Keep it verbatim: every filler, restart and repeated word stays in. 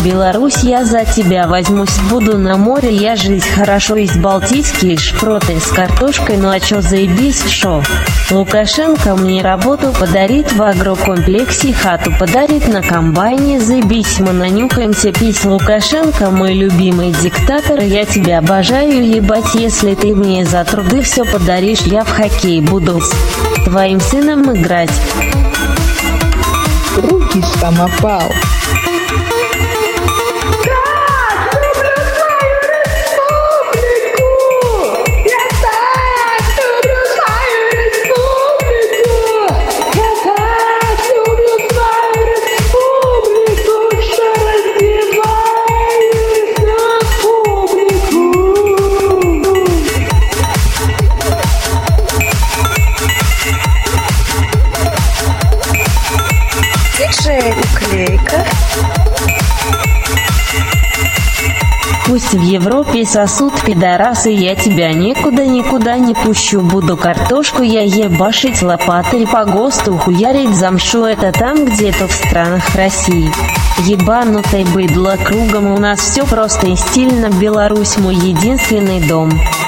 Беларусь, я за тебя возьмусь, буду на море я жить хорошо, есть балтийские шпроты с картошкой, ну а чё заебись, шо? Лукашенко мне работу подарит, в агрокомплексе хату подарит, на комбайне заебись, мы нанюхаемся пись. Лукашенко, мой любимый диктатор, я тебя обожаю, ебать, если ты мне за труды все подаришь, я в хоккей буду с твоим сыном играть. Руки самопал. Уклейка. Пусть в Европе сосут пидорасы, я тебя никуда-никуда не пущу. Буду картошку я ебашить лопатой по ГОСТу, хуярить замшу, это там где-то в странах России. Ебанутой быдло кругом, у нас все просто и стильно, Беларусь мой единственный дом.